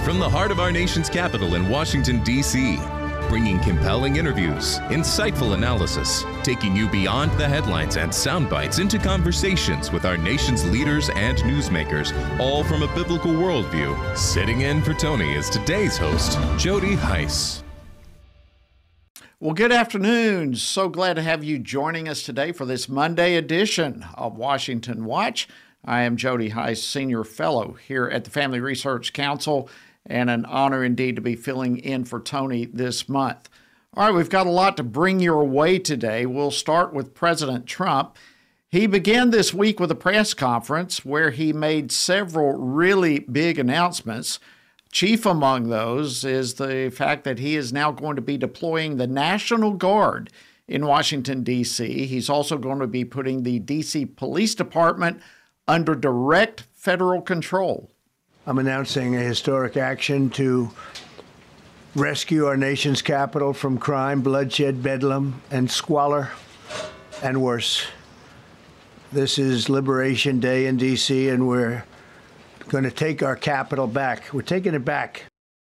From the heart of our nation's capital in Washington, D.C., bringing compelling interviews, insightful analysis, taking you beyond the headlines and sound bites into conversations with our nation's leaders and newsmakers, all from a biblical worldview. Sitting in for Tony is today's host, Jody Hice. Well, good afternoon. So glad to have you joining us today for this Monday edition of Washington Watch. I am Jody Hice, Senior Fellow here at the Family Research Council, and an honor indeed to be filling in for Tony this month. All right, we've got a lot to bring your way today. We'll start with President Trump. He began this week with a press conference where he made several really big announcements. Chief among those is the fact that he is now going to be deploying the National Guard in Washington, D.C. He's also going to be putting the D.C. Police Department under direct federal control. I'm announcing a historic action to rescue our nation's capital from crime, bloodshed, bedlam, and squalor, and worse. This is Liberation Day in D.C., and we're going to take our capital back. We're taking it back.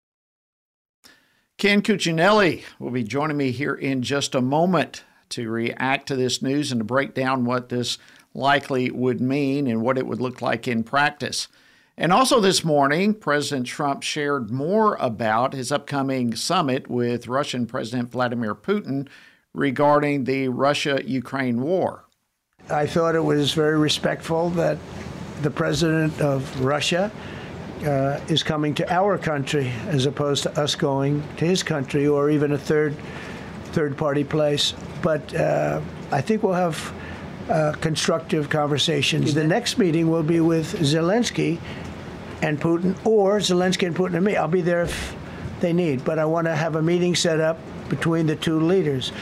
Ken Cuccinelli will be joining me here in just a moment to react to this news and to break down what this likely would mean and what it would look like in practice. And also this morning, President Trump shared more about his upcoming summit with Russian President Vladimir Putin regarding the Russia-Ukraine war. I thought it was very respectful that the president of Russia is coming to our country as opposed to us going to his country or even a third-party place. But I think we'll have constructive conversations. The next meeting will be with Zelensky and Putin, or Zelensky and Putin and me. I'll be there if they need, but I want to have a meeting set up between the two leaders.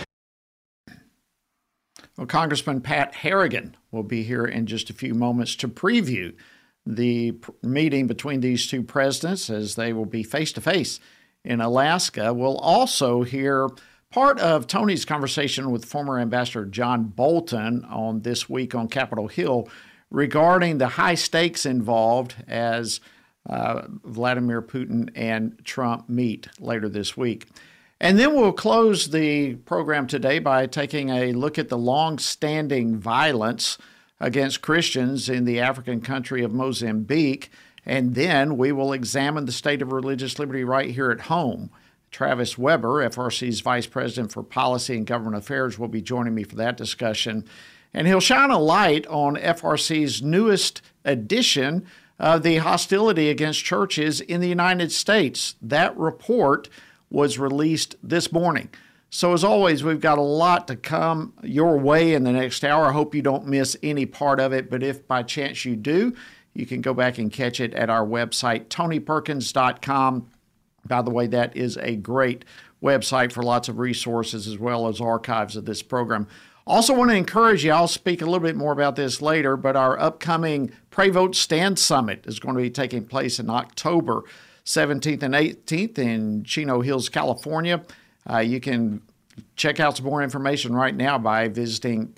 Well, Congressman Pat Harrigan will be here in just a few moments to preview the meeting between these two presidents as they will be face-to-face in Alaska. We'll also hear part of Tony's conversation with former Ambassador John Bolton on This Week on Capitol Hill regarding the high stakes involved as Vladimir Putin and Trump meet later this week. And then we'll close the program today by taking a look at the long-standing violence against Christians in the African country of Mozambique. And then we will examine the state of religious liberty right here at home. Travis Weber, FRC's Vice President for Policy and Government Affairs, will be joining me for that discussion. And he'll shine a light on FRC's newest edition of the hostility against churches in the United States. That report was released this morning. So as always, we've got a lot to come your way in the next hour. I hope you don't miss any part of it, but if by chance you do, you can go back and catch it at our website, tonyperkins.com. By the way, that is a great website for lots of resources as well as archives of this program. Also want to encourage you, I'll speak a little bit more about this later, but our upcoming Pray Vote Stand Summit is going to be taking place in October 17th and 18th in Chino Hills, California. You can check out some more information right now by visiting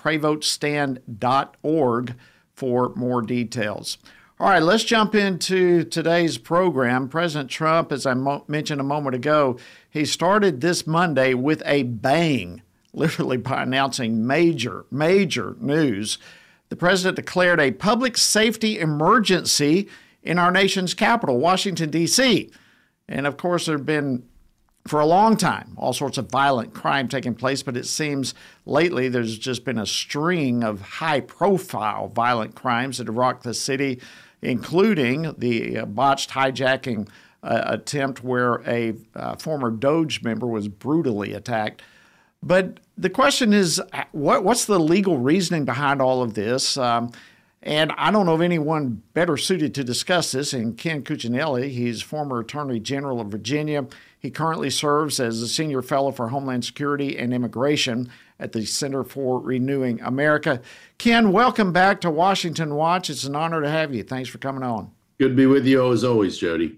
prayvotestand.org for more details. All right, let's jump into today's program. President Trump, as I mentioned a moment ago, he started this Monday with a bang, literally by announcing major news. The president declared a public safety emergency in our nation's capital, Washington, D.C. And of course, there have been, for a long time, all sorts of violent crime taking place, but it seems lately there's just been a string of high-profile violent crimes that have rocked the city, including the botched hijacking attempt where a former Doge member was brutally attacked. But the question is, what's the legal reasoning behind all of this? And I don't know of anyone better suited to discuss this than Ken Cuccinelli. He's former Attorney General of Virginia. He currently serves as a Senior Fellow for Homeland Security and Immigration at the Center for Renewing America. Ken, welcome back to Washington Watch. It's an honor to have you. Thanks for coming on. Good to be with you as always, Jody.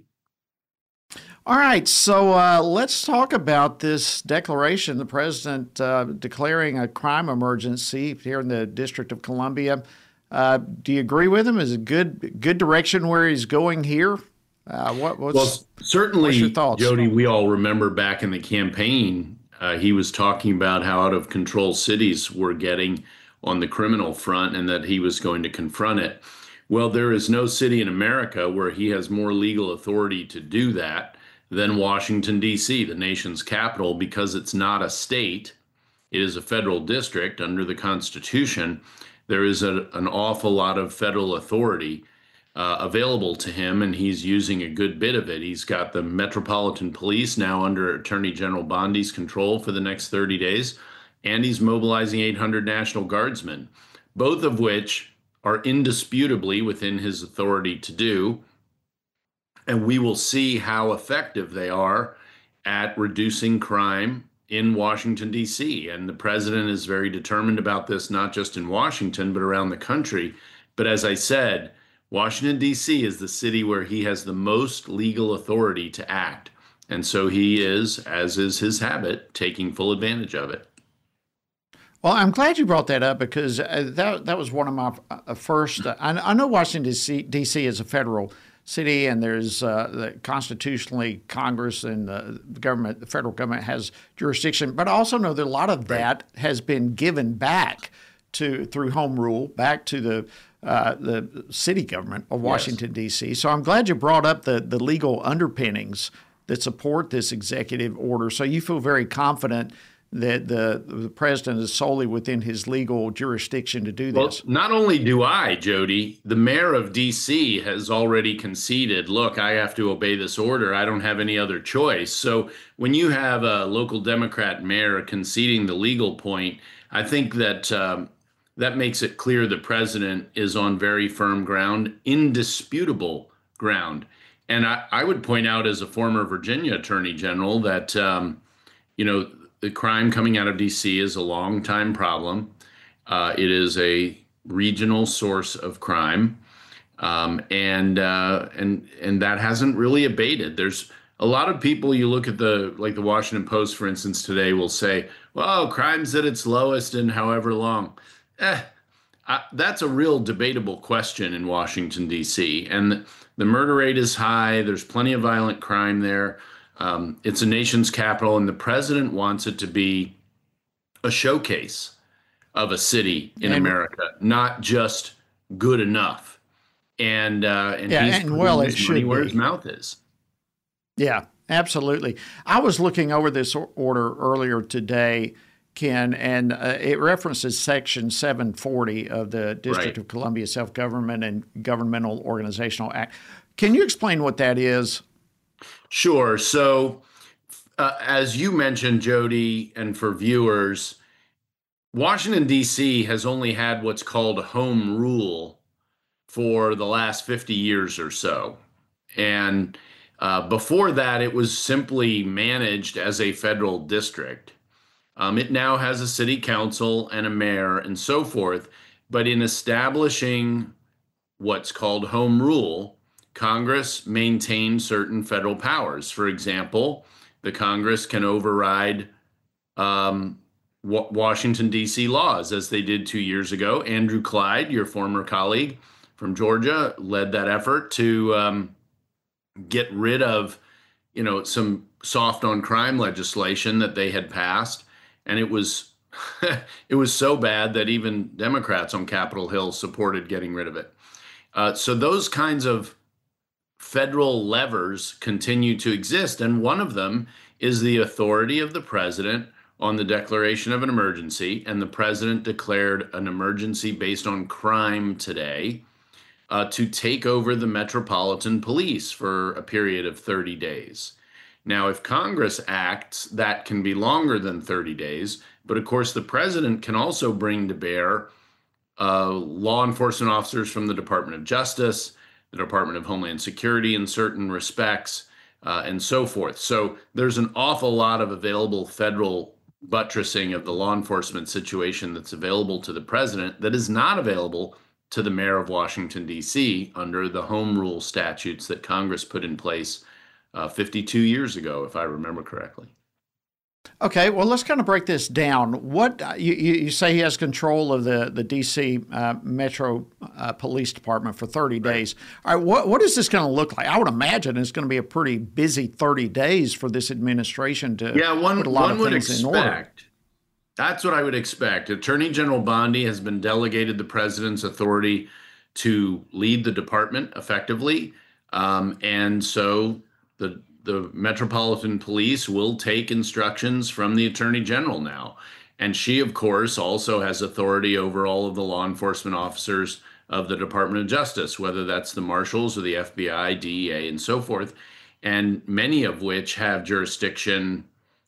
All right, so let's talk about this declaration, the president declaring a crime emergency here in the District of Columbia. Do you agree with him? Is it good direction where he's going here? What's certainly, your thoughts? Jody, we all remember back in the campaign, he was talking about how out of control cities were getting on the criminal front and that he was going to confront it. Well, there is no city in America where he has more legal authority to do that than Washington, D.C., the nation's capital, because it's not a state. It is a federal district under the Constitution. There is an awful lot of federal authority available to him, and he's using a good bit of it. He's got the Metropolitan Police now under Attorney General Bondi's control for the next 30 days, and he's mobilizing 800 National Guardsmen, both of which are indisputably within his authority to do. And we will see how effective they are at reducing crime in Washington, D.C. And the president is very determined about this, not just in Washington, but around the country. But as I said, Washington, D.C. is the city where he has the most legal authority to act. And so he is, as is his habit, taking full advantage of it. Well, I'm glad you brought that up because that was one of my first. I know Washington, D.C. is a federal city, and there's constitutionally Congress and the government, the federal government has jurisdiction. But I also know that a lot of that has been given back through home rule back to the city government of Washington, D.C. So I'm glad you brought up the legal underpinnings that support this executive order. So you feel very confident that the president is solely within his legal jurisdiction to do this. Well, not only do I, Jody, the mayor of D.C. has already conceded, look, I have to obey this order. I don't have any other choice. So when you have a local Democrat mayor conceding the legal point, I think that that makes it clear the president is on very firm ground, indisputable ground. And I would point out as a former Virginia attorney general that, the crime coming out of D.C. is a long-time problem. It is a regional source of crime, and that hasn't really abated. There's a lot of people. You look at the Washington Post, for instance, today will say, "Well, crime's at its lowest in however long." That's a real debatable question in Washington, D.C. And the murder rate is high. There's plenty of violent crime there. It's a nation's capital, and the president wants it to be a showcase of a city in America, not just good enough. And he's putting his money where his mouth is. Yeah, absolutely. I was looking over this order earlier today, Ken, and it references Section 740 of the District of Columbia Self-Government and Governmental Organizational Act. Can you explain what that is? Sure. So as you mentioned, Jody, and for viewers, Washington, D.C. has only had what's called home rule for the last 50 years or so. And before that, it was simply managed as a federal district. It now has a city council and a mayor and so forth. But in establishing what's called home rule, Congress maintains certain federal powers. For example, the Congress can override Washington, D.C. laws, as they did 2 years ago. Andrew Clyde, your former colleague from Georgia, led that effort to get rid of, some soft on crime legislation that they had passed. And it was it was so bad that even Democrats on Capitol Hill supported getting rid of it. So those kinds of federal levers continue to exist. And one of them is the authority of the president on the declaration of an emergency. And the president declared an emergency based on crime today to take over the Metropolitan Police for a period of 30 days. Now, if Congress acts, that can be longer than 30 days. But of course, the president can also bring to bear law enforcement officers from the Department of Justice, the Department of Homeland Security in certain respects, and so forth. So there's an awful lot of available federal buttressing of the law enforcement situation that's available to the president that is not available to the mayor of Washington, D.C. under the home rule statutes that Congress put in place 52 years ago, if I remember correctly. Okay, well, let's kind of break this down. What you say he has control of the D.C. Metro Police Department for 30 days. All right, what is this going to look like? I would imagine it's going to be a pretty busy 30 days for this administration to put a lot of things in order. That's what I would expect. Attorney General Bondi has been delegated the president's authority to lead the department effectively, and so the Metropolitan Police will take instructions from the Attorney General now. And she, of course, also has authority over all of the law enforcement officers of the Department of Justice, whether that's the marshals or the FBI, DEA, and so forth, and many of which have jurisdiction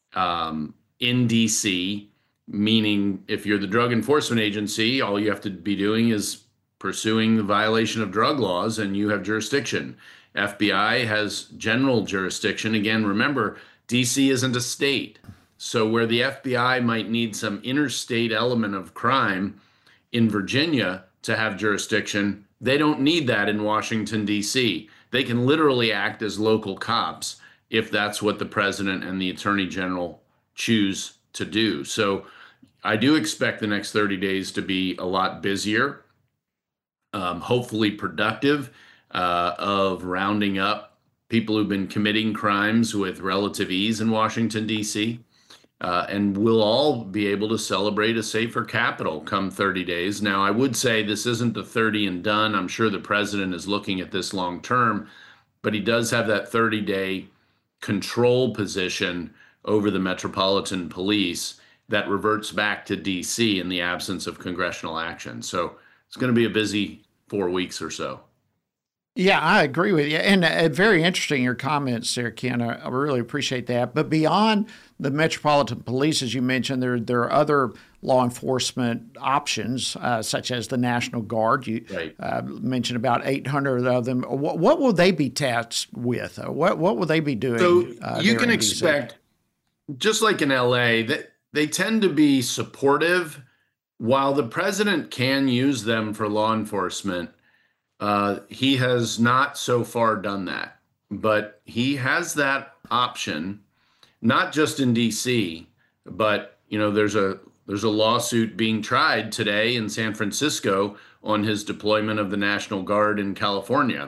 in D.C., meaning if you're the Drug Enforcement Agency, all you have to be doing is pursuing the violation of drug laws, and you have jurisdiction. FBI has general jurisdiction. Again, remember, D.C. isn't a state. So where the FBI might need some interstate element of crime in Virginia to have jurisdiction, they don't need that in Washington, D.C. They can literally act as local cops if that's what the president and the attorney general choose to do. So I do expect the next 30 days to be a lot busier, hopefully productive, of rounding up people who've been committing crimes with relative ease in Washington, D.C., and we'll all be able to celebrate a safer Capitol come 30 days. Now, I would say this isn't the 30 and done. I'm sure the president is looking at this long term, but he does have that 30-day control position over the Metropolitan Police that reverts back to D.C. in the absence of congressional action. So it's going to be a busy 4 weeks or so. Yeah, I agree with you. And very interesting, your comments there, Ken. I really appreciate that. But beyond the Metropolitan Police, as you mentioned, there are other law enforcement options, such as the National Guard. You mentioned about 800 of them. What will they be tasked with? What will they be doing? So you can expect, just like in L.A., that they tend to be supportive. While the president can use them for law enforcement, he has not so far done that, but he has that option, not just in D.C., but there's a lawsuit being tried today in San Francisco on his deployment of the National Guard in California,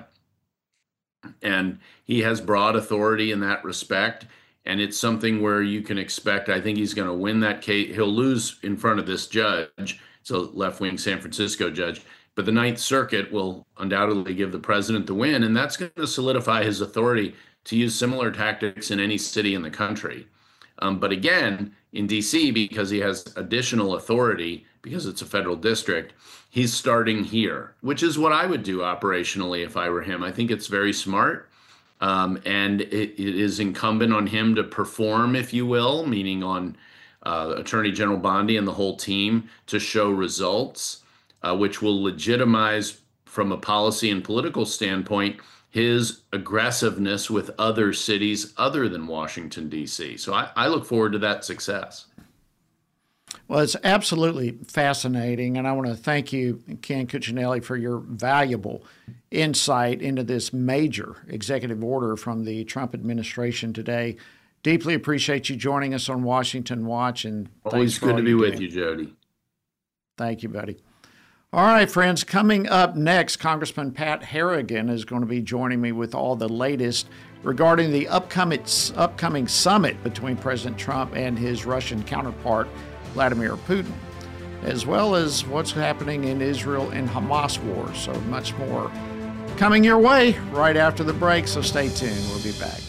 and he has broad authority in that respect. And it's something where you can expect, I think he's going to win that case. He'll lose in front of this judge. It's a left-wing San Francisco judge. But the Ninth Circuit will undoubtedly give the president the win, and that's going to solidify his authority to use similar tactics in any city in the country. But again, in D.C., because he has additional authority, because it's a federal district, he's starting here, which is what I would do operationally if I were him. I think it's very smart, and it is incumbent on him to perform, if you will, meaning on Attorney General Bondi and the whole team to show results, which will legitimize, from a policy and political standpoint, his aggressiveness with other cities other than Washington, D.C. So I look forward to that success. Well, it's absolutely fascinating, and I want to thank you, Ken Cuccinelli, for your valuable insight into this major executive order from the Trump administration today. Deeply appreciate you joining us on Washington Watch, and always good to be with you, Jody. Thank you, buddy. All right, friends, coming up next, Congressman Pat Harrigan is going to be joining me with all the latest regarding the upcoming summit between President Trump and his Russian counterpart, Vladimir Putin, as well as what's happening in Israel and Hamas war. So much more coming your way right after the break, so stay tuned. We'll be back.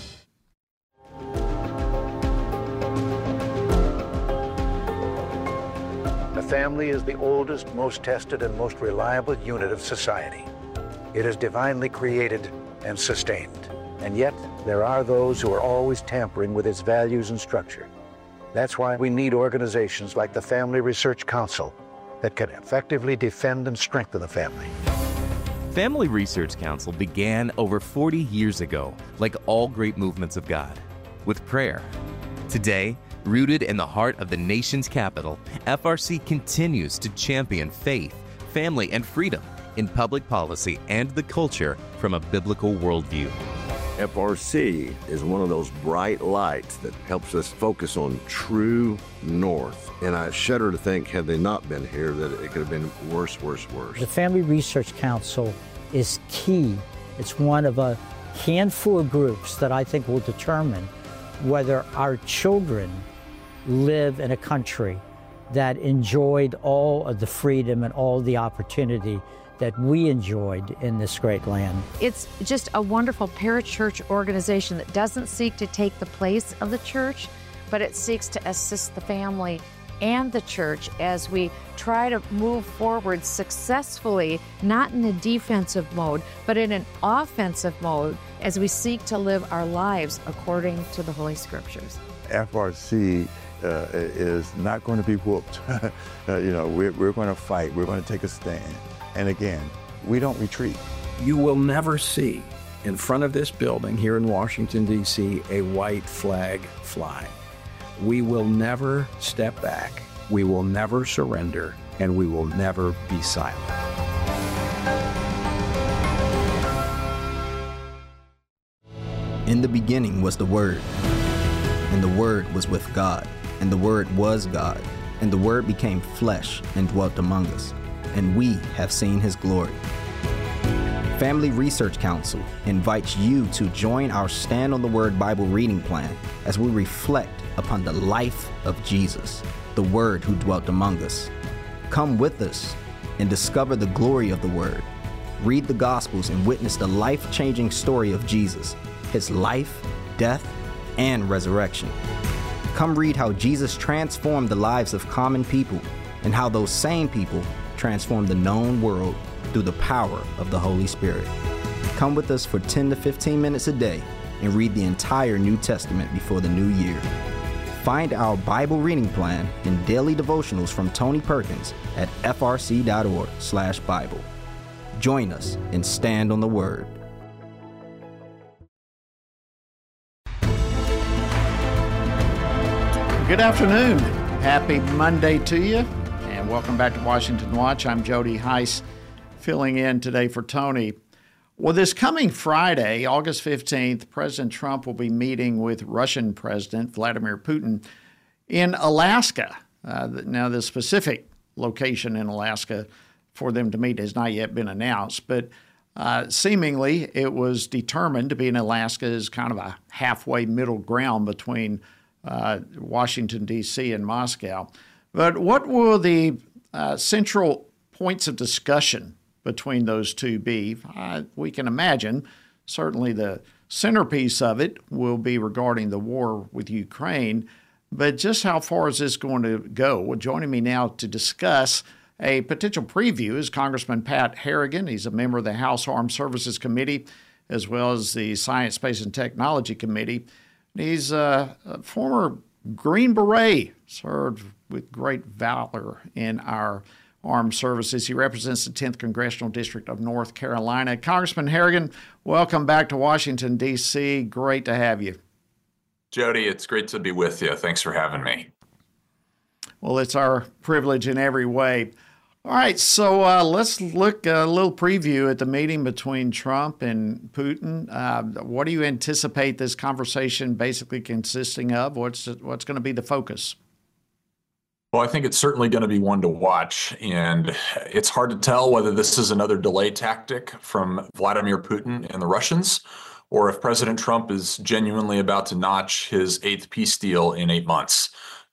The family is the oldest, most tested, and most reliable unit of society. It is divinely created and sustained. And yet, there are those who are always tampering with its values and structure. That's why we need organizations like the Family Research Council that can effectively defend and strengthen the family. Family Research Council began over 40 years ago, like all great movements of God, with prayer. Today, rooted in the heart of the nation's capital, FRC continues to champion faith, family, and freedom in public policy and the culture from a biblical worldview. FRC is one of those bright lights that helps us focus on true north. And I shudder to think, had they not been here, that it could have been worse. The Family Research Council is key. It's one of a handful of groups that I think will determine whether our children live in a country that enjoyed all of the freedom and all the opportunity that we enjoyed in this great land. It's just a wonderful parachurch organization that doesn't seek to take the place of the church, but it seeks to assist the family and the church as we try to move forward successfully, not in a defensive mode, but in an offensive mode as we seek to live our lives according to the Holy Scriptures. FRC is not going to be whooped. We're going to fight. We're going to take a stand. And again, we don't retreat. You will never see in front of this building here in Washington, D.C., a white flag fly. We will never step back. We will never surrender, and we will never be silent. In the beginning was the Word, and the Word was with God, and the Word was God, and the Word became flesh and dwelt among us, and we have seen His glory. Family Research Council invites you to join our Stand on the Word Bible reading plan as we reflect upon the life of Jesus, the Word who dwelt among us. Come with us and discover the glory of the Word. Read the Gospels and witness the life-changing story of Jesus, His life, death, and resurrection. Come read how Jesus transformed the lives of common people and how those same people transformed the known world through the power of the Holy Spirit. Come with us for 10 to 15 minutes a day and read the entire New Testament before the new year. Find our Bible reading plan and daily devotionals from Tony Perkins at frc.org/Bible. Join us and stand on the Word. Good afternoon. Happy Monday to you, and welcome back to Washington Watch. I'm Jody Heiss, filling in today for Tony. Well, this coming Friday, August 15th, President Trump will be meeting with Russian President Vladimir Putin in Alaska. Now, the specific location in Alaska for them to meet has not yet been announced, but seemingly it was determined to be in Alaska as kind of a halfway middle ground between Washington, D.C. and Moscow. But what will the central points of discussion between those two be? We can imagine certainly the centerpiece of it will be regarding the war with Ukraine, but just how far is this going to go? Well, joining me now to discuss a potential preview is Congressman Pat Harrigan. He's a member of the House Armed Services Committee as well as the Science, Space, and Technology Committee. He's a former Green Beret, served with great valor in our armed services. He represents the 10th Congressional District of North Carolina. Congressman Harrigan, welcome back to Washington, D.C. Great to have you. Jody, it's great to be with you. Thanks for having me. Well, it's our privilege in every way. All right, so let's look a little preview at the meeting between Trump and Putin. What do you anticipate this conversation basically consisting of? What's going to be the focus? Well, I think it's certainly going to be one to watch, and it's hard to tell whether this is another delay tactic from Vladimir Putin and the Russians, or if President Trump is genuinely about to notch his 8th peace deal in 8 months.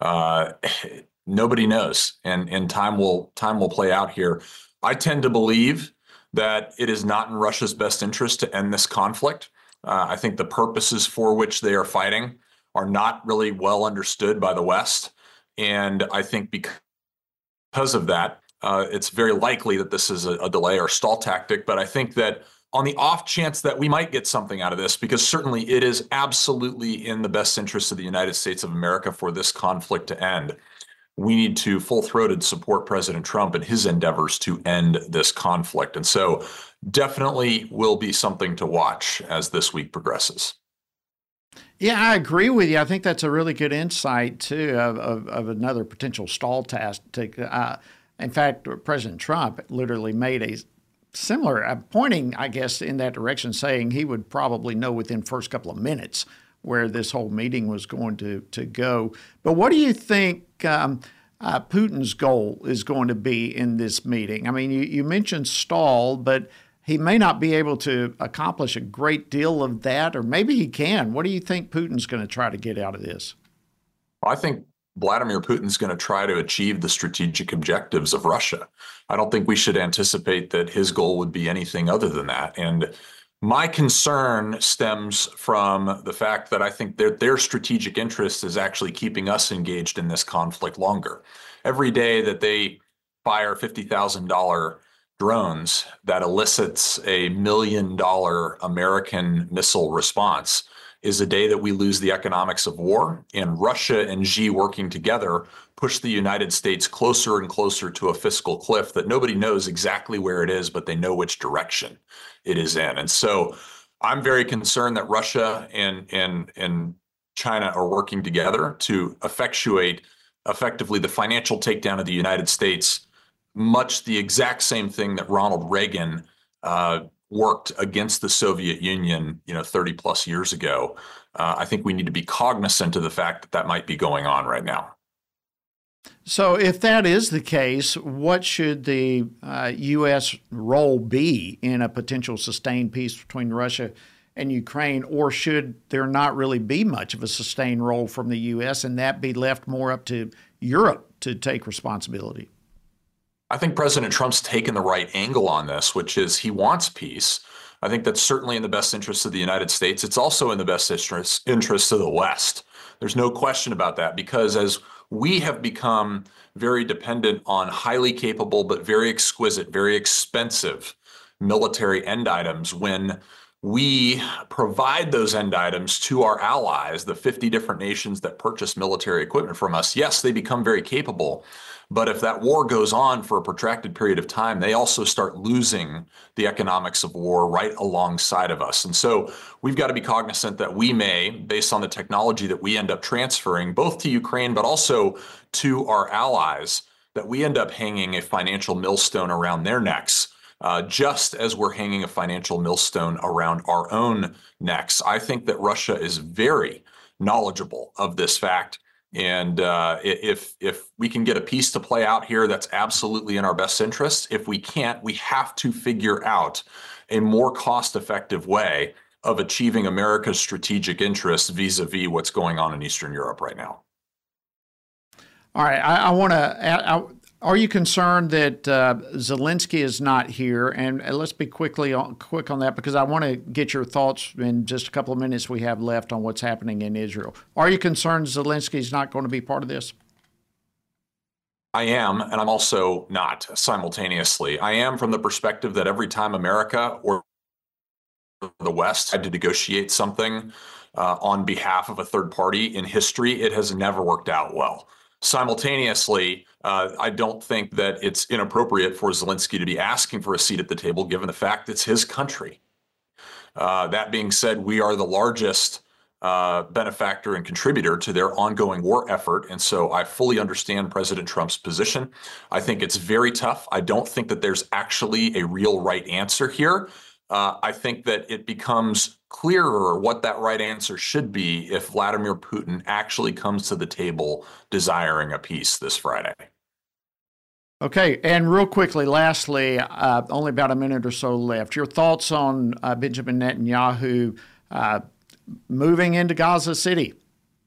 Nobody knows, and time will play out here. I tend to believe that it is not in Russia's best interest to end this conflict. I think the purposes for which they are fighting are not really well understood by the West. And I think because of that, it's very likely that this is a delay or stall tactic. But I think that on the off chance that we might get something out of this, because certainly it is absolutely in the best interest of the United States of America for this conflict to end, we need to full-throated support President Trump in his endeavors to end this conflict. And so definitely will be something to watch as this week progresses. Yeah, I agree with you. I think that's a really good insight, too, of another potential stall tactic. In fact, President Trump literally made a similar, pointing, I guess, in that direction, saying he would probably know within the first couple of minutes where this whole meeting was going to go. But what do you think Putin's goal is going to be in this meeting? I mean, you mentioned stall, but he may not be able to accomplish a great deal of that, or maybe he can. What do you think Putin's going to try to get out of this? Well, I think Vladimir Putin's going to try to achieve the strategic objectives of Russia. I don't think we should anticipate that his goal would be anything other than that. And my concern stems from the fact that I think their strategic interest is actually keeping us engaged in this conflict longer. Every day that they fire $50,000 drones that elicits a $1 million American missile response is a day that we lose the economics of war. And Russia and Xi working together push the United States closer and closer to a fiscal cliff that nobody knows exactly where it is, but they know which direction it is in. And so I'm very concerned that Russia and China are working together to effectuate effectively the financial takedown of the United States, much the exact same thing that Ronald Reagan worked against the Soviet Union, 30 plus years ago. I think we need to be cognizant of the fact that that might be going on right now. So if that is the case, what should the U.S. role be in a potential sustained peace between Russia and Ukraine? Or should there not really be much of a sustained role from the U.S. and that be left more up to Europe to take responsibility? I think President Trump's taken the right angle on this, which is he wants peace. I think that's certainly in the best interest of the United States. It's also in the best interest of the West. There's no question about that, because as we have become very dependent on highly capable but very exquisite, very expensive military end items, when we provide those end items to our allies, the 50 different nations that purchase military equipment from us, yes, they become very capable. But if that war goes on for a protracted period of time, they also start losing the economics of war right alongside of us. And so we've got to be cognizant that we may, based on the technology that we end up transferring, both to Ukraine, but also to our allies, that we end up hanging a financial millstone around their necks, just as we're hanging a financial millstone around our own necks. I think that Russia is very knowledgeable of this fact. And if we can get a peace to play out here, that's absolutely in our best interest. If we can't, we have to figure out a more cost-effective way of achieving America's strategic interests vis-a-vis what's going on in Eastern Europe right now. All right, I want to. Are you concerned that Zelensky is not here? And let's be quick on that, because I want to get your thoughts in just a couple of minutes we have left on what's happening in Israel. Are you concerned Zelensky is not going to be part of this? I am, and I'm also not simultaneously. I am from the perspective that every time America or the West had to negotiate something on behalf of a third party in history, it has never worked out well. Simultaneously, I don't think that it's inappropriate for Zelensky to be asking for a seat at the table, given the fact it's his country. That being said, we are the largest benefactor and contributor to their ongoing war effort. And so I fully understand President Trump's position. I think it's very tough. I don't think that there's actually a real right answer here. I think that it becomes clearer what that right answer should be if Vladimir Putin actually comes to the table desiring a peace this Friday. Okay, and real quickly, lastly, only about a minute or so left. Your thoughts on Benjamin Netanyahu moving into Gaza City?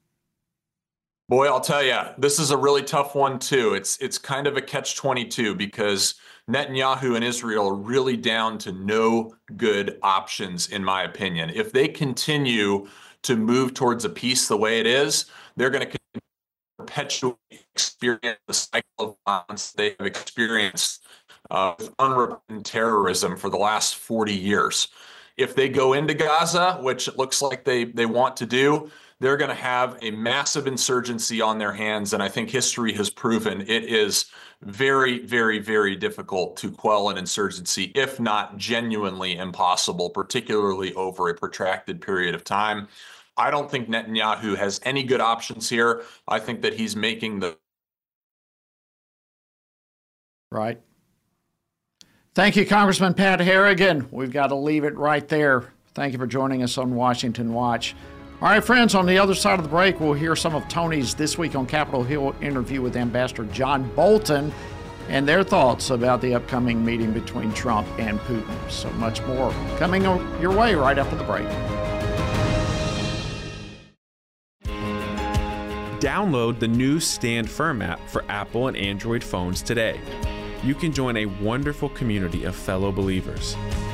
Boy, I'll tell you, this is a really tough one, too. It's kind of a catch-22 because Netanyahu and Israel are really down to no good options, in my opinion. If they continue to move towards a peace the way it is, they're going to perpetually experience the cycle of violence they have experienced with unrepentant terrorism for the last 40 years. If they go into Gaza, which it looks like they want to do, they're going to have a massive insurgency on their hands. And I think history has proven it is very, very, very difficult to quell an insurgency, if not genuinely impossible, particularly over a protracted period of time. I don't think Netanyahu has any good options here. I think that he's making the... Right. Thank you, Congressman Pat Harrigan. We've got to leave it right there. Thank you for joining us on Washington Watch. All right, friends, on the other side of the break, we'll hear some of Tony's This Week on Capitol Hill interview with Ambassador John Bolton and their thoughts about the upcoming meeting between Trump and Putin. So much more coming your way right after the break. Download the new Stand Firm app for Apple and Android phones today. You can join a wonderful community of fellow believers.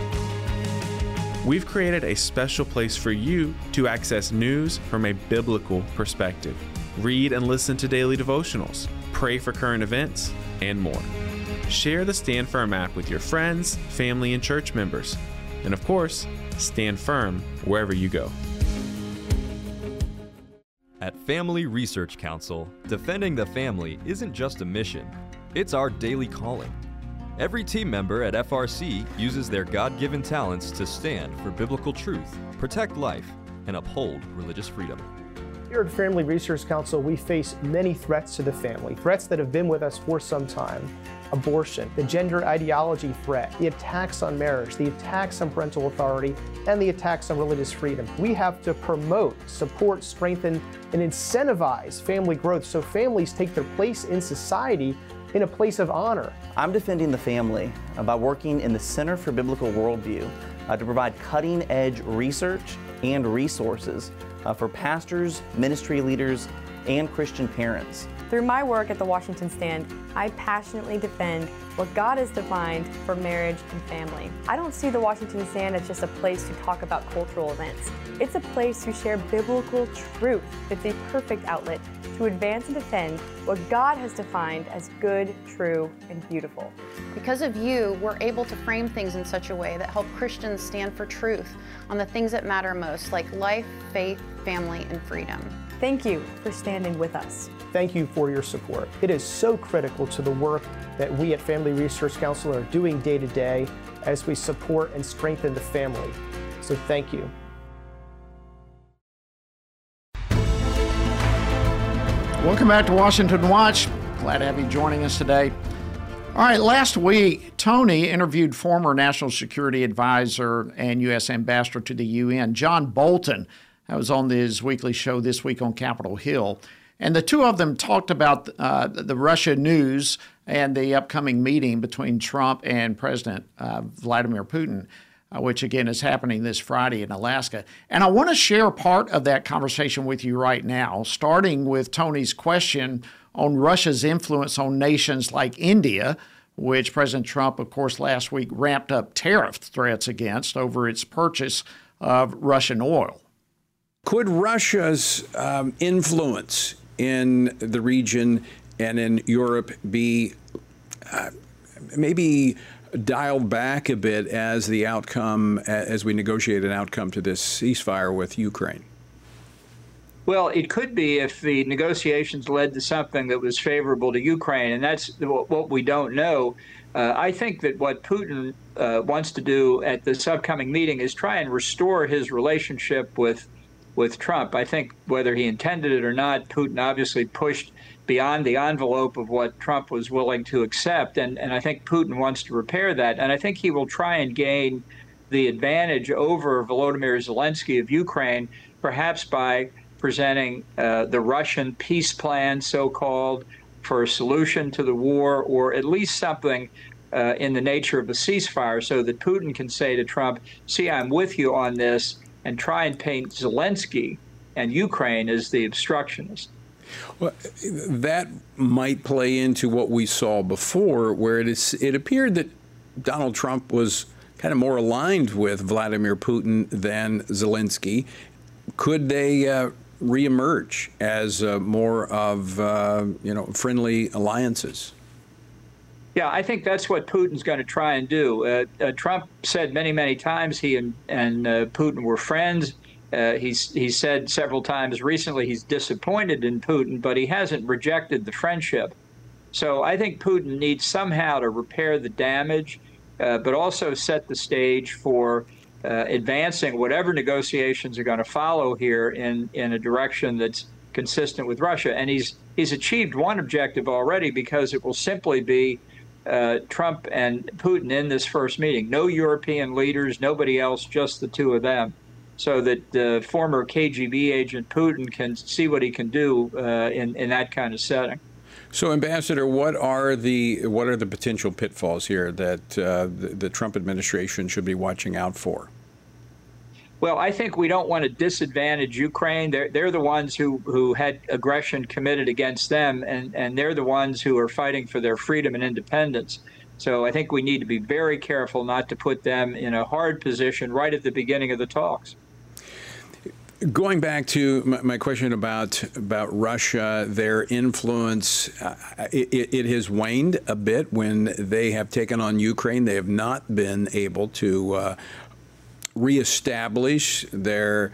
We've created a special place for you to access news from a biblical perspective, read and listen to daily devotionals, pray for current events, and more. Share the Stand Firm app with your friends, family, and church members. And of course, stand firm wherever you go. At Family Research Council, defending the family isn't just a mission, it's our daily calling. Every team member at FRC uses their God-given talents to stand for biblical truth, protect life, and uphold religious freedom. Here at Family Research Council, we face many threats to the family, threats that have been with us for some time. Abortion, the gender ideology threat, the attacks on marriage, the attacks on parental authority, and the attacks on religious freedom. We have to promote, support, strengthen, and incentivize family growth so families take their place in society in a place of honor. I'm defending the family by working in the Center for Biblical Worldview to provide cutting-edge research and resources for pastors, ministry leaders, and Christian parents. Through my work at the Washington Stand, I passionately defend what God has defined for marriage and family. I don't see the Washington Stand as just a place to talk about cultural events. It's a place to share biblical truth. It's a perfect outlet to advance and defend what God has defined as good, true, and beautiful. Because of you, we're able to frame things in such a way that help Christians stand for truth on the things that matter most, like life, faith, family, and freedom. Thank you for standing with us. Thank you for your support. It is so critical to the work that we at Family Research Council are doing day to day as we support and strengthen the family. So thank you. Welcome back to Washington Watch. Glad to have you joining us today. All right, last week, Tony interviewed former National Security Advisor and U.S. Ambassador to the UN, John Bolton. That was on his weekly show This Week on Capitol Hill. And the two of them talked about the Russia news and the upcoming meeting between Trump and President Vladimir Putin, which again is happening this Friday in Alaska. And I want to share part of that conversation with you right now, starting with Tony's question on Russia's influence on nations like India, which President Trump, of course, last week ramped up tariff threats against over its purchase of Russian oil. Could Russia's influence in the region and in Europe be maybe dialed back a bit as the outcome, as we negotiate an outcome to this ceasefire with Ukraine? Well, it could be if the negotiations led to something that was favorable to Ukraine, and that's what we don't know. I think that what Putin wants to do at this upcoming meeting is try and restore his relationship with Trump. I think whether he intended it or not, Putin obviously pushed beyond the envelope of what Trump was willing to accept, and I think Putin wants to repair that. And I think he will try and gain the advantage over Volodymyr Zelensky of Ukraine, perhaps by presenting the Russian peace plan, so-called, for a solution to the war, or at least something in the nature of a ceasefire, so that Putin can say to Trump, see, I'm with you on this, and try and paint Zelensky and Ukraine as the obstructionist. Well, that might play into what we saw before, where it appeared that Donald Trump was kind of more aligned with Vladimir Putin than Zelensky. Could they reemerge as more of friendly alliances? Yeah, I think that's what Putin's going to try and do. Trump said many, many times he and Putin were friends. He said several times recently he's disappointed in Putin, but he hasn't rejected the friendship. So I think Putin needs somehow to repair the damage, but also set the stage for advancing whatever negotiations are going to follow here in a direction that's consistent with Russia. And he's achieved one objective already, because it will simply be Trump and Putin in this first meeting. No European leaders, nobody else, just the two of them, so that former KGB agent Putin can see what he can do in that kind of setting. So, Ambassador, what are the potential pitfalls here that the Trump administration should be watching out for? Well, I think we don't want to disadvantage Ukraine. They're the ones who had aggression committed against them, and they're the ones who are fighting for their freedom and independence. So I think we need to be very careful not to put them in a hard position right at the beginning of the talks. Going back to my question about Russia, their influence, it has waned a bit when they have taken on Ukraine. They have not been able to reestablish their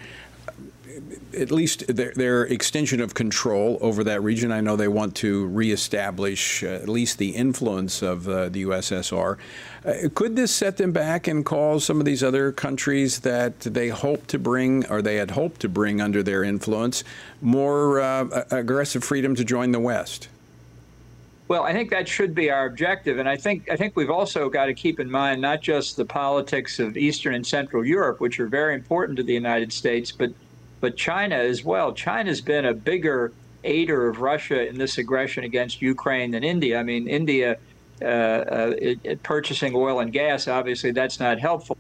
extension of control over that region. I know they want to reestablish at least the influence of the USSR. Could this set them back and cause some of these other countries that they hope to bring, or they had hoped to bring under their influence, more aggressive freedom to join the West? Well, I think that should be our objective, and I think we've also got to keep in mind not just the politics of Eastern and Central Europe, which are very important to the United States, but China as well. China's been a bigger aider of Russia in this aggression against Ukraine than India. I mean, India purchasing oil and gas, obviously that's not helpful.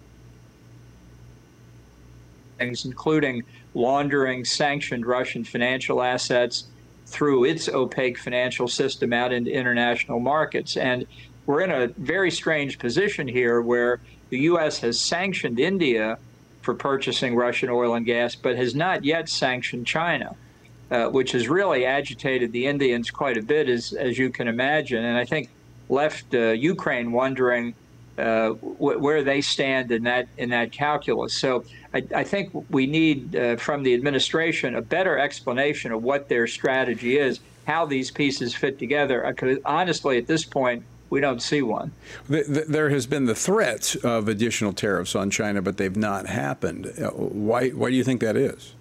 Things including laundering sanctioned Russian financial assets through its opaque financial system out into international markets. And we're in a very strange position here where the U.S. has sanctioned India for purchasing Russian oil and gas, but has not yet sanctioned China, which has really agitated the Indians quite a bit, as you can imagine, and I think left Ukraine wondering where they stand in that calculus. So I think we need from the administration a better explanation of what their strategy is, how these pieces fit together. Because honestly, at this point, we don't see one. There has been the threat of additional tariffs on China, but they've not happened. Why do you think that is?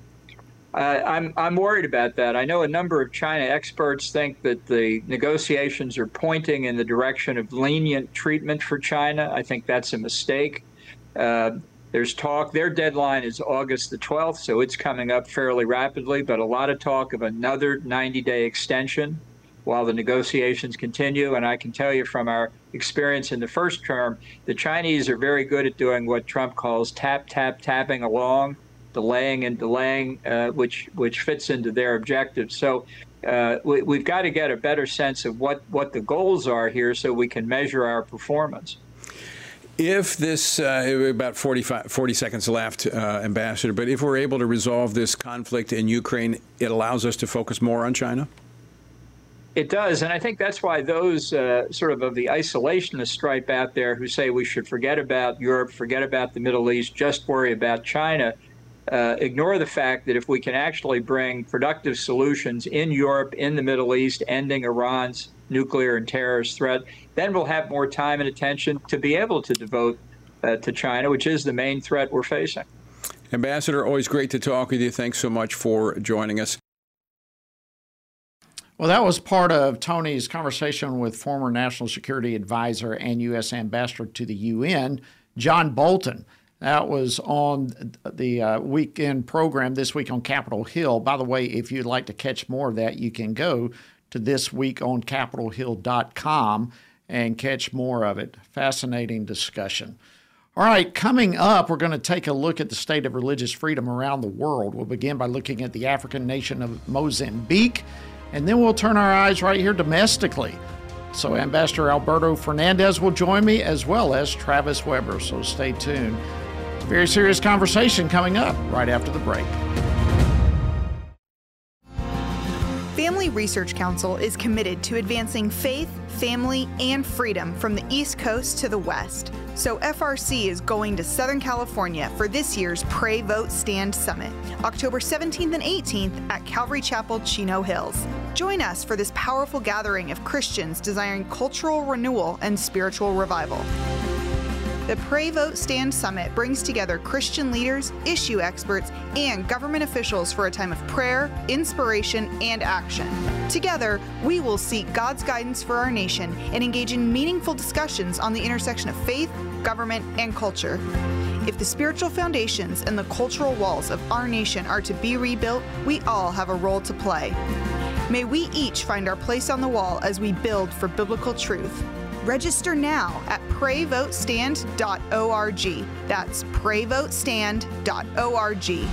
I'm worried about that. I know a number of China experts think that the negotiations are pointing in the direction of lenient treatment for China. I think that's a mistake. There's talk. Their deadline is August the 12th, so it's coming up fairly rapidly, but a lot of talk of another 90-day extension while the negotiations continue. And I can tell you from our experience in the first term, the Chinese are very good at doing what Trump calls tapping along, delaying and delaying, which fits into their objectives. So we've got to get a better sense of what the goals are here so we can measure our performance. If this, about 40 seconds left, Ambassador, but if we're able to resolve this conflict in Ukraine, it allows us to focus more on China? It does, and I think that's why those sort of the isolationist stripe out there who say we should forget about Europe, forget about the Middle East, just worry about China, ignore the fact that if we can actually bring productive solutions in Europe, in the Middle East, ending Iran's nuclear and terrorist threat, then we'll have more time and attention to be able to devote to China, which is the main threat we're facing. Ambassador, always great to talk with you. Thanks so much for joining us. Well, that was part of Tony's conversation with former National Security Advisor and U.S. Ambassador to the UN, John Bolton. That was on the weekend program this week on Capitol Hill. By the way, if you'd like to catch more of that, you can go to thisweekoncapitolhill.com and catch more of it. Fascinating discussion. All right, coming up, we're going to take a look at the state of religious freedom around the world. We'll begin by looking at the African nation of Mozambique, and then we'll turn our eyes right here domestically. So Ambassador Alberto Fernandez will join me, as well as Travis Weber, so stay tuned. It's a very serious conversation coming up right after the break. Family Research Council is committed to advancing faith, family, and freedom from the East Coast to the West. So FRC is going to Southern California for this year's Pray, Vote, Stand Summit, October 17th and 18th at Calvary Chapel, Chino Hills. Join us for this powerful gathering of Christians desiring cultural renewal and spiritual revival. the Pray, Vote, Stand Summit brings together Christian leaders, issue experts, and government officials for a time of prayer, inspiration, and action. Together, we will seek God's guidance for our nation and engage in meaningful discussions on the intersection of faith, government, and culture. If the spiritual foundations and the cultural walls of our nation are to be rebuilt, we all have a role to play. May we each find our place on the wall as we build for biblical truth. Register now at prayvotestand.org. That's prayvotestand.org.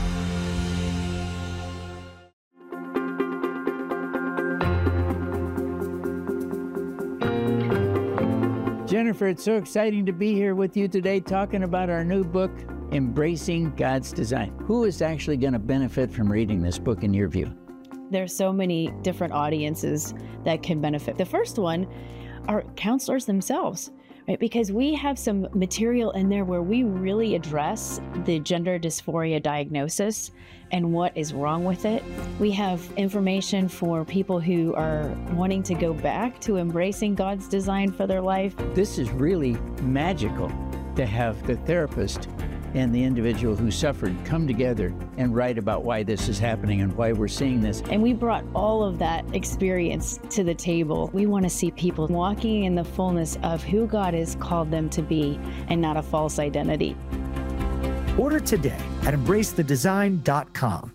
Jennifer, it's so exciting to be here with you today talking about our new book, Embracing God's Design. Who is actually going to benefit from reading this book in your view? There's so many different audiences that can benefit. The first one are counselors themselves, right? Because we have some material in there where we really address the gender dysphoria diagnosis and what is wrong with it. We have information for people who are wanting to go back to embracing God's design for their life. This is really magical to have the therapist and the individual who suffered come together and write about why this is happening and why we're seeing this. And we brought all of that experience to the table. We want to see people walking in the fullness of who God has called them to be and not a false identity. Order today at embracethedesign.com.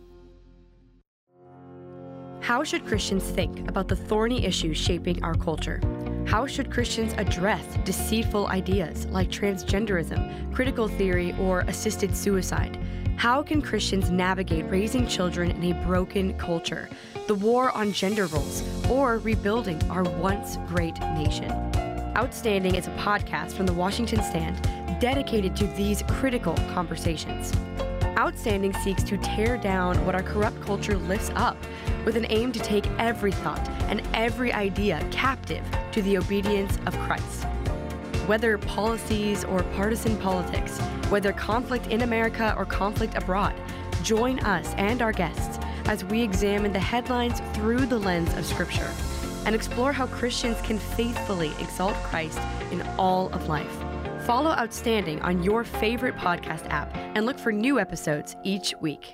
How should Christians think about the thorny issues shaping our culture? How should Christians address deceitful ideas like transgenderism, critical theory, or assisted suicide? How can Christians navigate raising children in a broken culture, the war on gender roles, or rebuilding our once great nation? Outstanding is a podcast from the Washington Stand dedicated to these critical conversations. Outstanding seeks to tear down what our corrupt culture lifts up with an aim to take every thought and every idea captive to the obedience of Christ. Whether policies or partisan politics, whether conflict in America or conflict abroad, join us and our guests as we examine the headlines through the lens of Scripture and explore how Christians can faithfully exalt Christ in all of life. Follow Outstanding on your favorite podcast app and look for new episodes each week.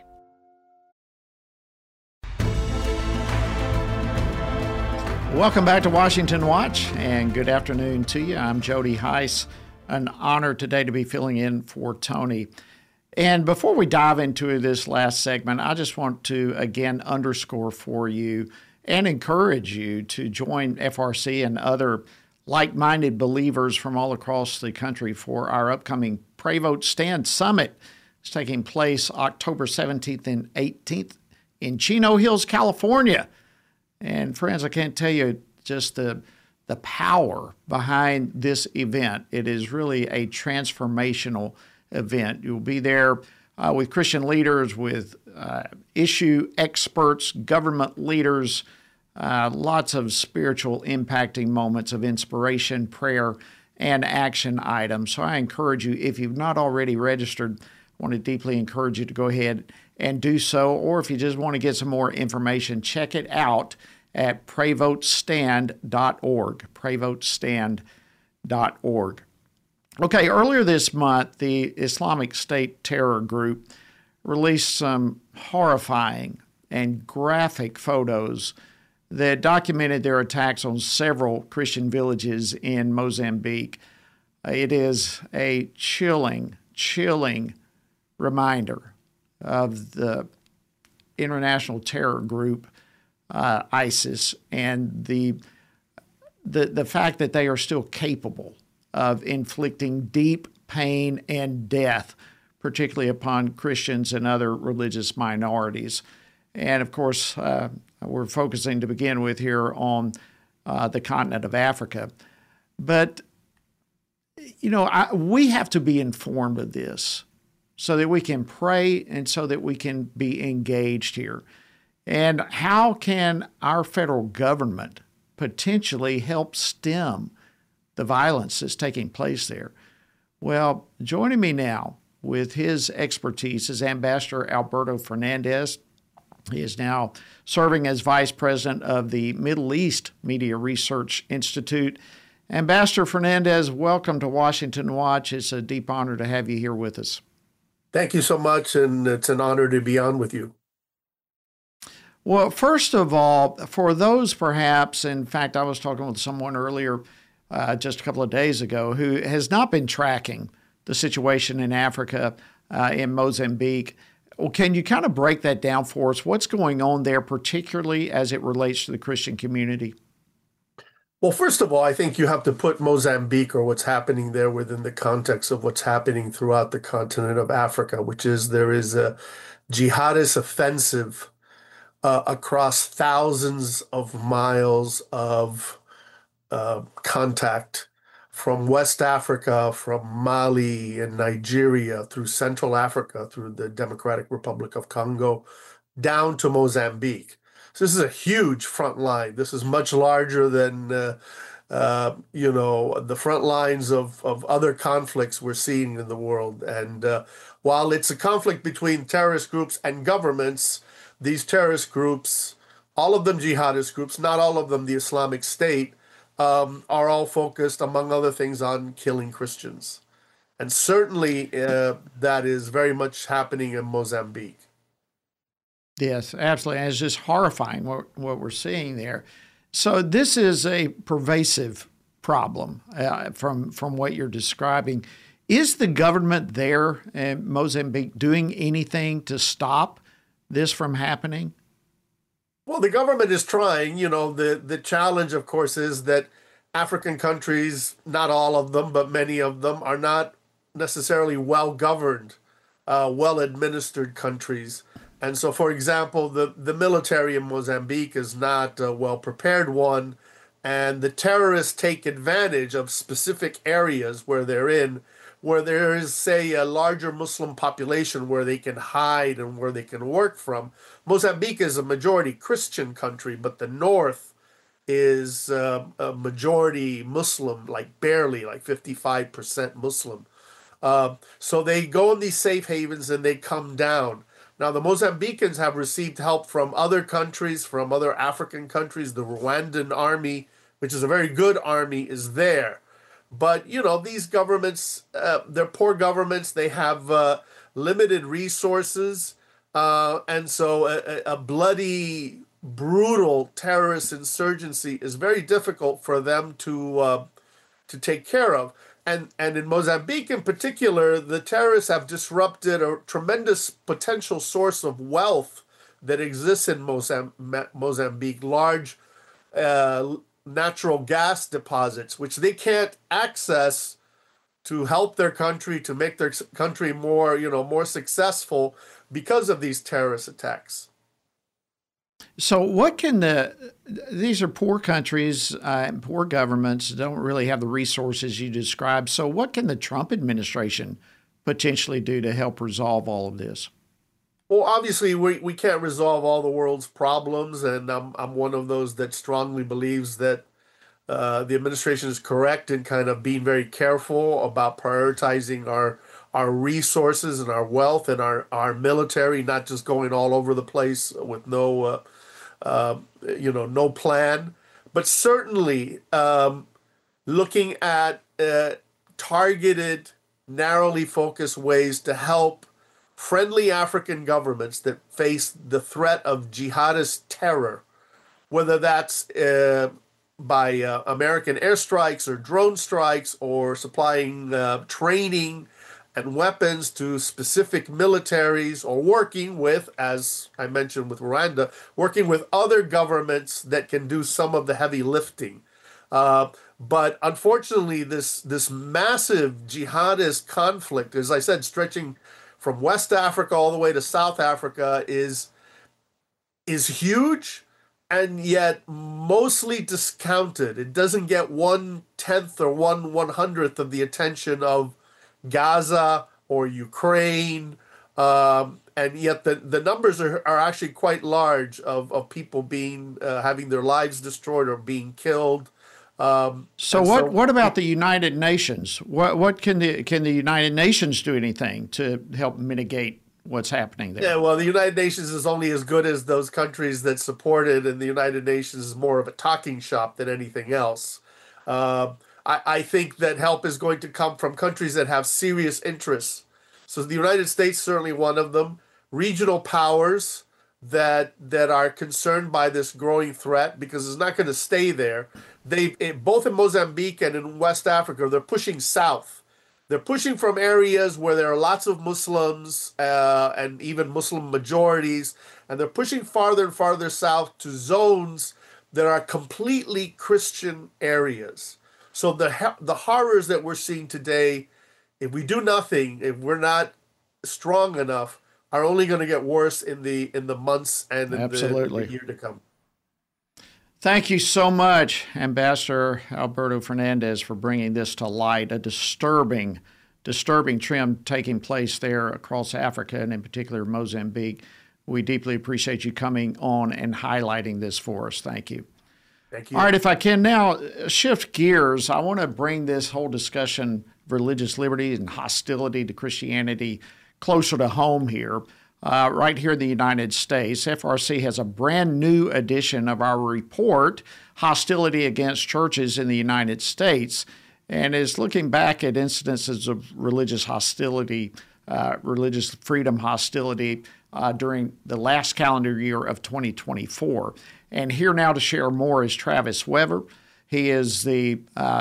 Welcome back to Washington Watch, and good afternoon to you. I'm Jody Heiss. An honor today to be filling in for Tony. And before we dive into this last segment, I just want to again underscore for you and encourage you to join FRC and other like-minded believers from all across the country for our upcoming Pray, Vote, Stand Summit. It's taking place October 17th and 18th in Chino Hills, California. And friends, I can't tell you just the power behind this event. It is really a transformational event. You'll be there with Christian leaders, with issue experts, government leaders, lots of spiritual impacting moments of inspiration, prayer, and action items. So I encourage you, if you've not already registered, I want to deeply encourage you to go ahead and do so. Or if you just want to get some more information, check it out at prayvotestand.org, prayvotestand.org. Okay, earlier this month, the Islamic State terror group released some horrifying and graphic photos that documented their attacks on several Christian villages in Mozambique. It is a chilling reminder of the international terror group ISIS and the fact that they are still capable of inflicting deep pain and death, particularly upon Christians and other religious minorities. And of course, we're focusing to begin with here on the continent of Africa. But, you know, we have to be informed of this so that we can pray and so that we can be engaged here. And how can our federal government potentially help stem the violence that's taking place there? Well, joining me now with his expertise is Ambassador Alberto Fernandez. He is now serving as Vice President of the Middle East Media Research Institute. Ambassador Fernandez, welcome to Washington Watch. It's a deep honor to have you here with us. Thank you so much, and it's an honor to be on with you. Well, first of all, for those perhaps, in fact, I was talking with someone earlier just a couple of days ago who has not been tracking the situation in Africa, in Mozambique. Well, can you kind of break that down for us? What's going on there, particularly as it relates to the Christian community? Well, first of all, I think you have to put Mozambique or what's happening there within the context of what's happening throughout the continent of Africa, which is there is a jihadist offensive across thousands of miles of contact from West Africa, from Mali and Nigeria, through Central Africa, through the Democratic Republic of Congo, down to Mozambique. So this is a huge front line. This is much larger than, the front lines of other conflicts we're seeing in the world. And while it's a conflict between terrorist groups and governments, these terrorist groups, all of them jihadist groups, not all of them the Islamic State, are all focused, among other things, on killing Christians. And certainly that is very much happening in Mozambique. Yes, absolutely. And it's just horrifying what we're seeing there. So this is a pervasive problem from what you're describing. Is the government there in Mozambique doing anything to stop this from happening? Well, the government is trying. The challenge, of course, is that African countries, not all of them, but many of them, are not necessarily well-governed, well-administered countries. And so, for example, the military in Mozambique is not a well-prepared one, and the terrorists take advantage of specific areas where they're in, where there is, say, a larger Muslim population where they can hide and where they can work from. Mozambique is a majority Christian country, but the north is a majority Muslim, barely, 55% Muslim. So they go in these safe havens and they come down. Now, the Mozambicans have received help from other countries, from other African countries. The Rwandan army, which is a very good army, is there. But, these governments, they're poor governments. They have limited resources. And so a bloody, brutal terrorist insurgency is very difficult for them to take care of. And in Mozambique in particular, the terrorists have disrupted a tremendous potential source of wealth that exists in Mozambique, large natural gas deposits, which they can't access to help their country, to make their country more, more successful because of these terrorist attacks. So what can these are poor countries, poor governments, don't really have the resources you described. So what can the Trump administration potentially do to help resolve all of this? Well, obviously, we can't resolve all the world's problems, and I'm one of those that strongly believes that the administration is correct in kind of being very careful about prioritizing our resources and our wealth and our military, not just going all over the place with no plan, but certainly looking at targeted, narrowly focused ways to help friendly African governments that face the threat of jihadist terror, whether that's by American airstrikes or drone strikes or supplying training and weapons to specific militaries, or working with, as I mentioned with Rwanda, working with other governments that can do some of the heavy lifting. But unfortunately, this massive jihadist conflict, as I said, stretching from West Africa all the way to South Africa, is huge and yet mostly discounted. It doesn't get 1/10 or 1/100th of the attention of Gaza or Ukraine, and yet the numbers are actually quite large of people being having their lives destroyed or being killed. So what about the United Nations? What can the United Nations do anything to help mitigate what's happening there? Yeah, well, the United Nations is only as good as those countries that support it, and the United Nations is more of a talking shop than anything else. I think that help is going to come from countries that have serious interests. So the United States, certainly one of them, regional powers that are concerned by this growing threat, because it's not going to stay there. Both in Mozambique and in West Africa, they're pushing south. They're pushing from areas where there are lots of Muslims and even Muslim majorities, and they're pushing farther and farther south to zones that are completely Christian areas. So the horrors that we're seeing today, if we do nothing, if we're not strong enough, are only going to get worse in the months and in the year to come. Thank you so much, Ambassador Alberto Fernandez, for bringing this to light, a disturbing trend taking place there across Africa and in particular Mozambique. We deeply appreciate you coming on and highlighting this for us. Thank you. Thank you. All right, if I can now shift gears, I want to bring this whole discussion of religious liberty and hostility to Christianity closer to home here. Right here in the United States, FRC has a brand new edition of our report, Hostility Against Churches in the United States, and is looking back at incidences of religious hostility, religious freedom hostility during the last calendar year of 2024. And here now to share more is Travis Weber. He is the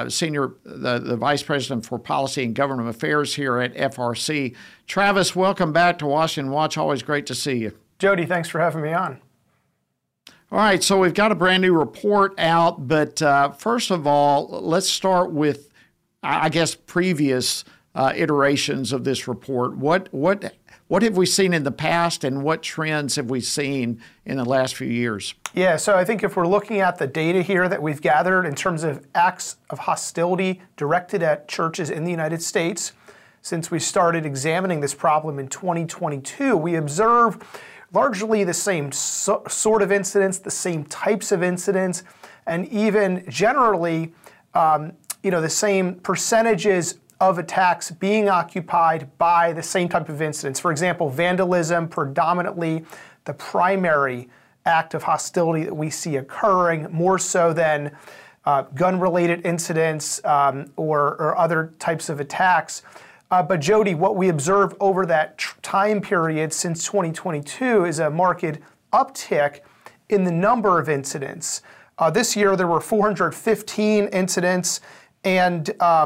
the Vice President for Policy and Government Affairs here at FRC. Travis, welcome back to Washington Watch. Always great to see you. Jody, thanks for having me on. All right, so we've got a brand new report out, but first of all, let's start with, I guess, previous iterations of this report. What have we seen in the past, and what trends have we seen in the last few years? Yeah, so I think if we're looking at the data here that we've gathered in terms of acts of hostility directed at churches in the United States, since we started examining this problem in 2022, we observe largely the same sort of incidents, the same types of incidents, and even generally, the same percentages of attacks being occupied by the same type of incidents. For example, vandalism, predominantly the primary act of hostility that we see occurring, more so than gun-related incidents or other types of attacks. But Jody, what we observe over that time period since 2022 is a marked uptick in the number of incidents. This year there were 415 incidents, and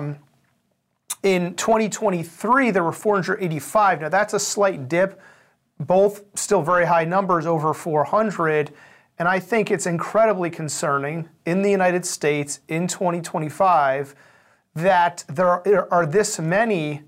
in 2023 there were 485. Now that's a slight dip, both still very high numbers, over 400. And I think it's incredibly concerning in the United States in 2025 that there are this many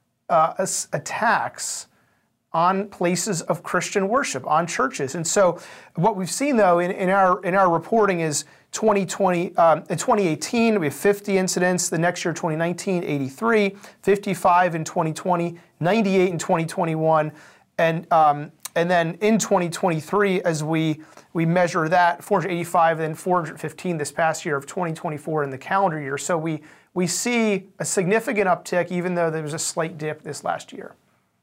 attacks on places of Christian worship, on churches. And so what we've seen, though, in our reporting is 2020, in 2018, we have 50 incidents. The next year, 2019, 83, 55 in 2020, 98 in 2021. And then in 2023, as we measure that, 485 and then 415 this past year of 2024 in the calendar year. So we see a significant uptick, even though there was a slight dip this last year.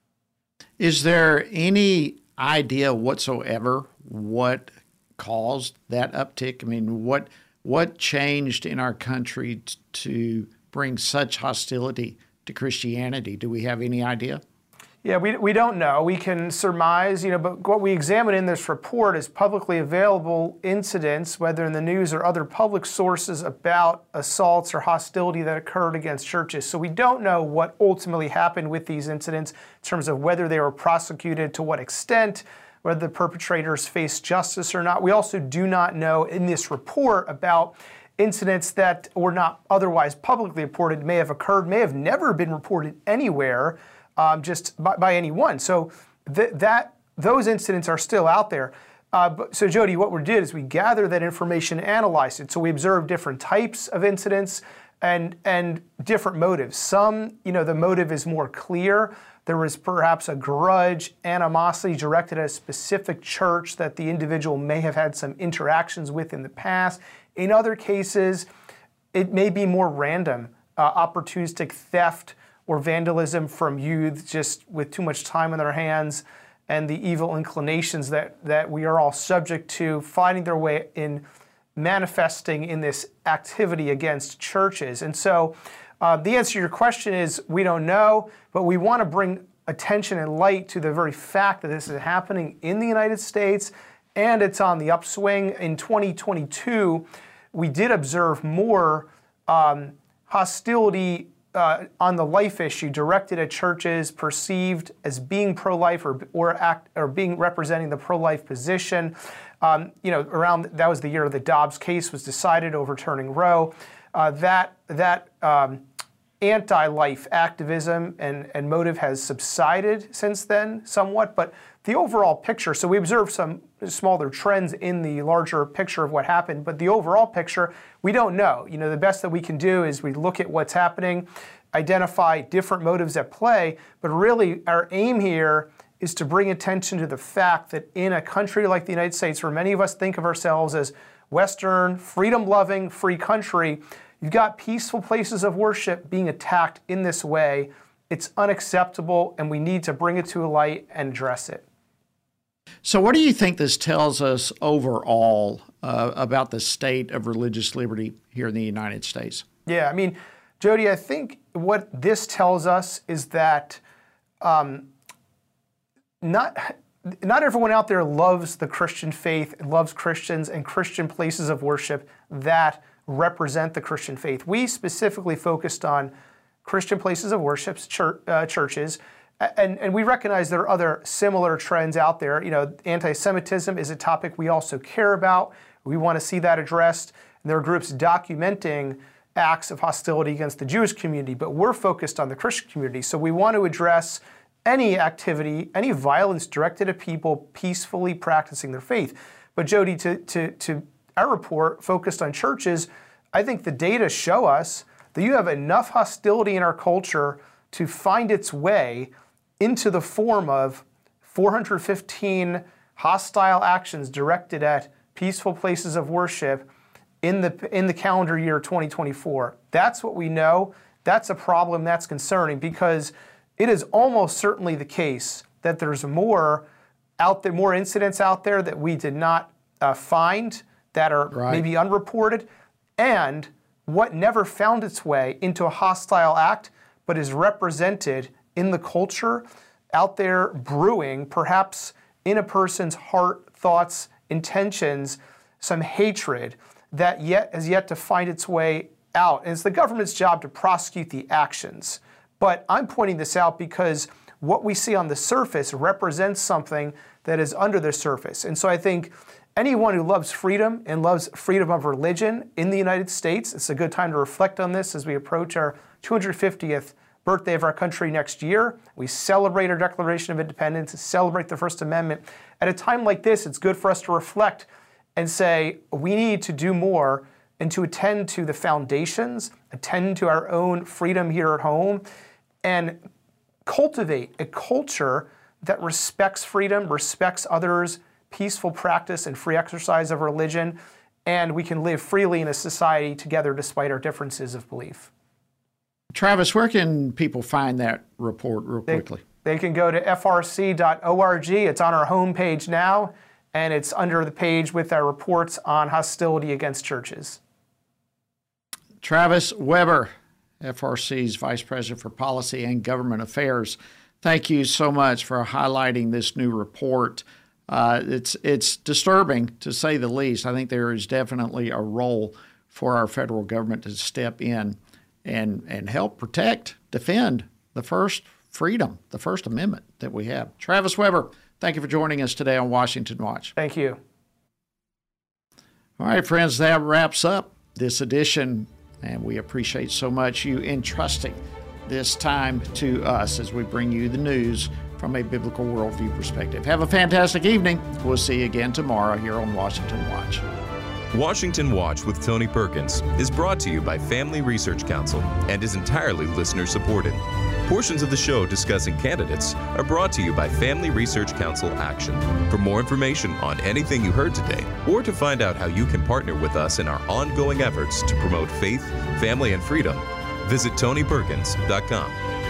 Is there any idea whatsoever what caused that uptick? I mean, what changed in our country to bring such hostility to Christianity? Do we have any idea? Yeah, we don't know. We can surmise, but what we examine in this report is publicly available incidents, whether in the news or other public sources, about assaults or hostility that occurred against churches. So we don't know what ultimately happened with these incidents in terms of whether they were prosecuted, to what extent, whether the perpetrators faced justice or not. We also do not know in this report about incidents that were not otherwise publicly reported, may have occurred, may have never been reported anywhere, just by anyone. So those incidents are still out there. So Jody, what we did is we gathered that information, analyzed it. So we observed different types of incidents and different motives. Some, the motive is more clear. There was perhaps a grudge, animosity directed at a specific church that the individual may have had some interactions with in the past. In other cases, it may be more random, opportunistic theft or vandalism from youth just with too much time on their hands, and the evil inclinations that we are all subject to finding their way manifesting in this activity against churches. And so the answer to your question is we don't know, but we want to bring attention and light to the very fact that this is happening in the United States, and it's on the upswing. In 2022, we did observe more hostility on the life issue directed at churches perceived as being pro-life or being representing the pro-life position. Around that was the year the Dobbs case was decided, overturning Roe. That anti-life activism and motive has subsided since then somewhat, but the overall picture, so we observed some smaller trends in the larger picture of what happened, but the overall picture, we don't know. The best that we can do is we look at what's happening, identify different motives at play, but really our aim here is to bring attention to the fact that in a country like the United States, where many of us think of ourselves as Western, freedom-loving, free country, you've got peaceful places of worship being attacked in this way. It's unacceptable, and we need to bring it to light and address it. So what do you think this tells us overall about the state of religious liberty here in the United States? Yeah, I mean, Jody, I think what this tells us is that not everyone out there loves the Christian faith, loves Christians and Christian places of worship that represent the Christian faith. We specifically focused on Christian places of worship, churches, and we recognize there are other similar trends out there. Anti-Semitism is a topic we also care about. We want to see that addressed. And there are groups documenting acts of hostility against the Jewish community, but we're focused on the Christian community. So we want to address any activity, any violence directed at people peacefully practicing their faith. But Jody, to our report focused on churches, I think the data show us that you have enough hostility in our culture to find its way into the form of 415 hostile actions directed at peaceful places of worship in the calendar year 2024. That's what we know. That's a problem that's concerning, because it is almost certainly the case that there's more incidents out there that we did not find, that are maybe unreported, and what never found its way into a hostile act, but is represented in the culture out there brewing, perhaps in a person's heart, thoughts, intentions, some hatred that has yet to find its way out. And it's the government's job to prosecute the actions. But I'm pointing this out because what we see on the surface represents something that is under the surface. And so I think anyone who loves freedom and loves freedom of religion in the United States, it's a good time to reflect on this as we approach our 250th birthday of our country next year. We celebrate our Declaration of Independence, celebrate the First Amendment. At a time like this, it's good for us to reflect and say we need to do more and to attend to the foundations, attend to our own freedom here at home, and cultivate a culture that respects freedom, respects others, peaceful practice and free exercise of religion, and we can live freely in a society together despite our differences of belief. Travis, where can people find that report real quickly? They can go to frc.org. It's on our homepage now, and it's under the page with our reports on hostility against churches. Travis Weber, FRC's Vice President for Policy and Government Affairs, thank you so much for highlighting this new report. It's disturbing, to say the least. I think there is definitely a role for our federal government to step in and help protect, defend the first freedom, the First Amendment that we have. Travis Weber, thank you for joining us today on Washington Watch. Thank you. All right, friends, that wraps up this edition, and we appreciate so much you entrusting this time to us as we bring you the news from a biblical worldview perspective. Have a fantastic evening. We'll see you again tomorrow here on Washington Watch. Washington Watch with Tony Perkins is brought to you by Family Research Council and is entirely listener-supported. Portions of the show discussing candidates are brought to you by Family Research Council Action. For more information on anything you heard today, or to find out how you can partner with us in our ongoing efforts to promote faith, family, and freedom, visit TonyPerkins.com.